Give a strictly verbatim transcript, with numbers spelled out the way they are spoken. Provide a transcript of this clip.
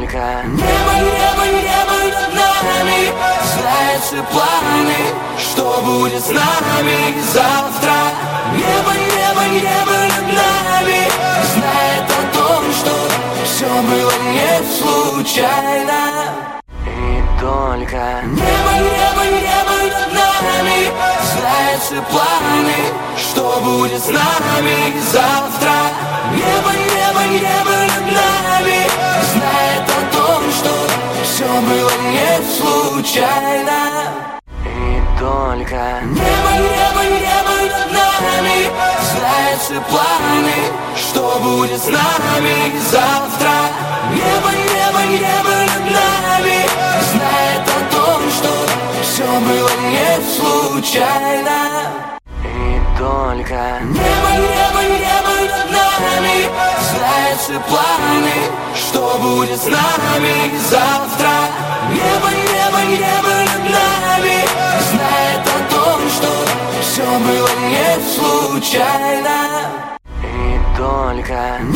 только небо, небо, небо над нами. Знает все планы, что будет с нами завтра. Небо, небо, небо над нами. Знает о том, что все было не случайно. И только небо, небо, небо над нами. Знает все планы, что будет с нами завтра. Небо, небо, небо над нами. Знает о том, что все было не случайно. И только небо, небо, небо над нами. Знает все планы, что будет с нами завтра. Небо, небо, небо над нами. Знает о том, что все было не случайно. И только небо, небо, небо над нами. Знает все планы, что будет с нами завтра. Небо, небо, небо над нами. Знает о том, что все было не случайно. И только